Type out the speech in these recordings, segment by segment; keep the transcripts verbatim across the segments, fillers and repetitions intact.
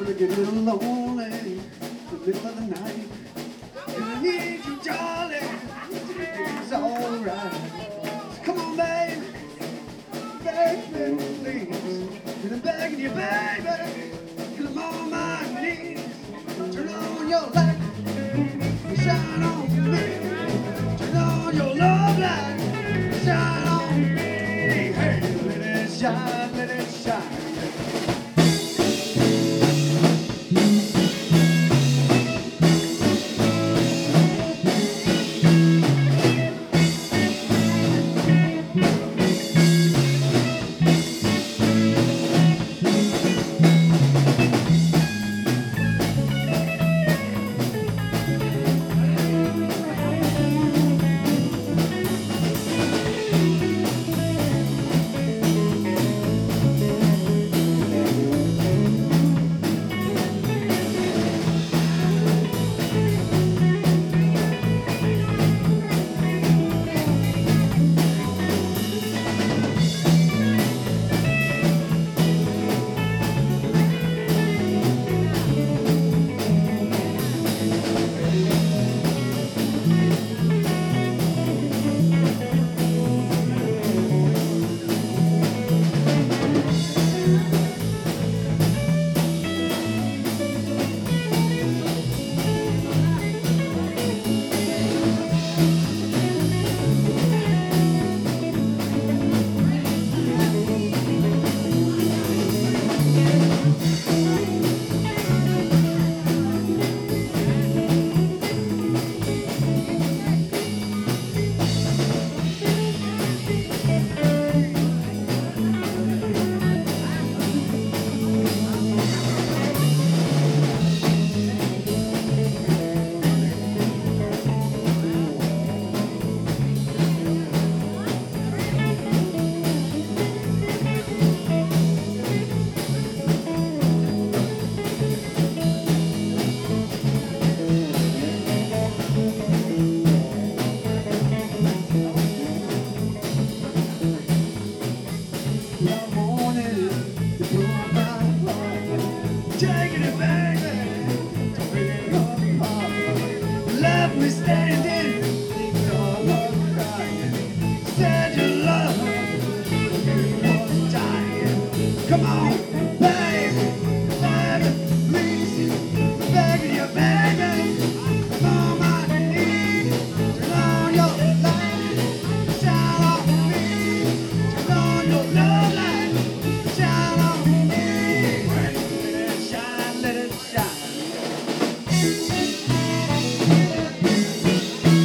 Get a little lonely in the middle of the night. And I need you, darling. It's alright. So come on, baby. Baby, please. And I'm begging you, baby. Cause I'm on my knees. Turn on your light. Shine on me. Turn on your love light. Shine on me. Hey, let it shine, let it shine. Taking it back, don't break it apart. Left me standing, no one crying. Said your love, you was dying. Come on, baby, baby, please. Begging you, baby, I'm on my knees. Turn on your light, shine on me. Turn on your love light, shine on me. Let it shine.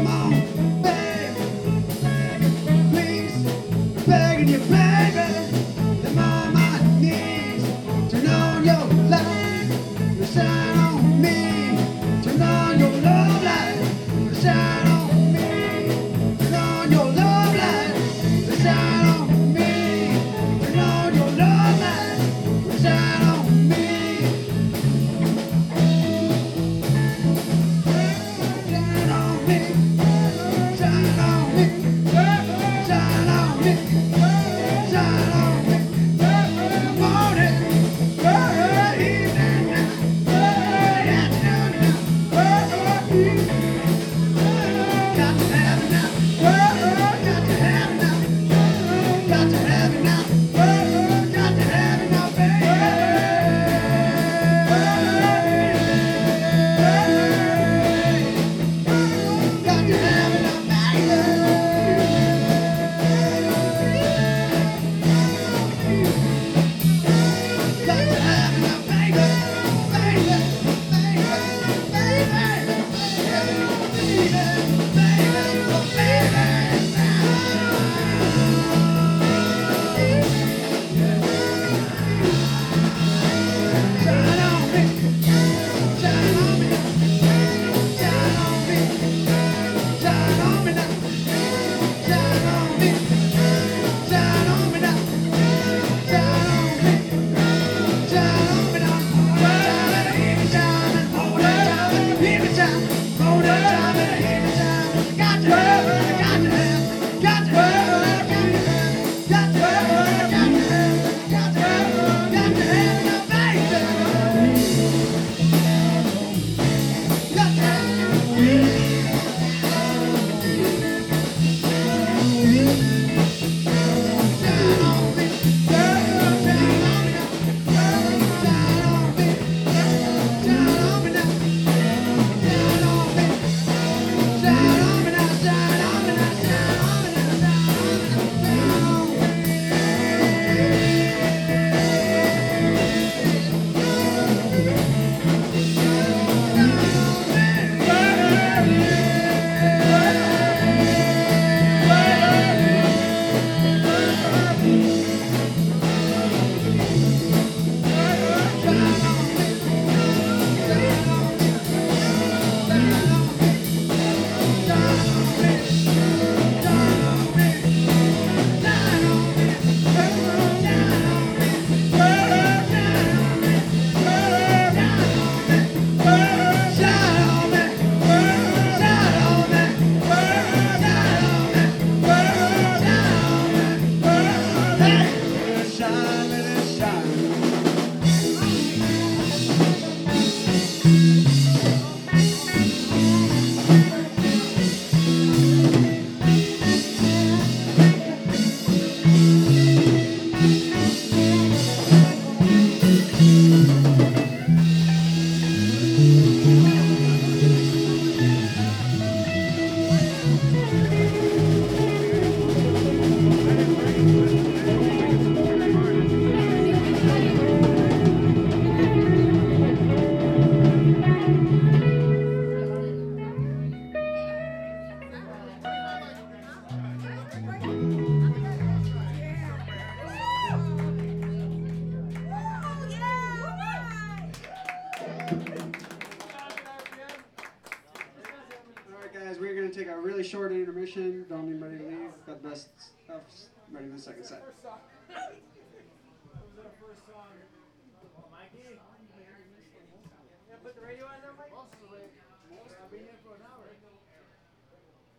Come on, babe, please, begging you, baby. I'm on my knees. Turn on your light, shine on me. Turn on your love light, shine on me. Turn on your love light, shine on me. Turn on your love light, shine on me. Shine on me, shine on me, shine on me, shine on me. Morning, evening, afternoon. Got to have it now. Got to have it now. Got to have it now. Got to have it now, baby. Got to have it now, baby. Got to have it now, baby. Baby, baby, baby. We're going to take a really short intermission. Don't anybody leave. Got the best stuff ready for the second set. What was our first song? Mikey? Yeah, put the radio on now, Mike?